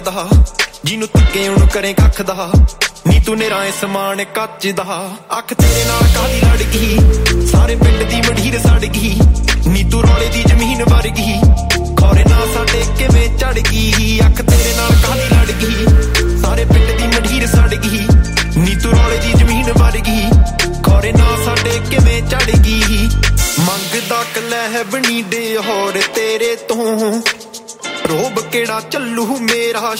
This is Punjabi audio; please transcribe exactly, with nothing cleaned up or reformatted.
ਜਿਹਨੂੰ ਧੱਕੇ ਉਹਨੂੰ ਕਰੇ ਕੱਖ ਦਾ ਨੀ ਤੂੰ ਨਿਰਾਏ ਸਮਾਨ ਕੱਚ ਦਾ ਅੱਖ ਤੇਰੇ ਨਾਲ ਕਾਹਦੀ ਲੜ ਗਈ ਸਾਰੇ ਪਿੰਡ ਦੀ ਮੰਡੀਰ ਸੜ ਗਈ ਨੀ ਤੂੰ ਰੌਲੇ ਦੀ ਜ਼ਮੀਨ ਵਰ ਗਈ ਖੌਰੇ ਨਾ ਸਾਡੇ ਕਿਵੇਂ ਚੜ ਗਈ ਅੱਖ ਤੇਰੇ ਨਾਲ ਕਾਹਦੀ ਲੜ ਗਈ ਸਾਰੇ ਪਿੰਡ ਦੀ ਮੰਡੀਰ ਸੜ ਗਈ ਨੀ ਤੂੰ ਰੌਲੇ ਦੀ ਜ਼ਮੀਨ ਵਰ ਗਈ ਖੌਰੇ ਨਾ ਸਾਡੇ ਕਿਵੇਂ ਚੜ ਗਈ ਮੰਗਦਾ ਕਲਹਿ ਬਣੀ ਦੇ ਹੋਰ ਤੇਰੇ ਤੋਂ ਰੋਬ ਕਿਹੜਾ ਚੱਲੂ ਮੇਰਾ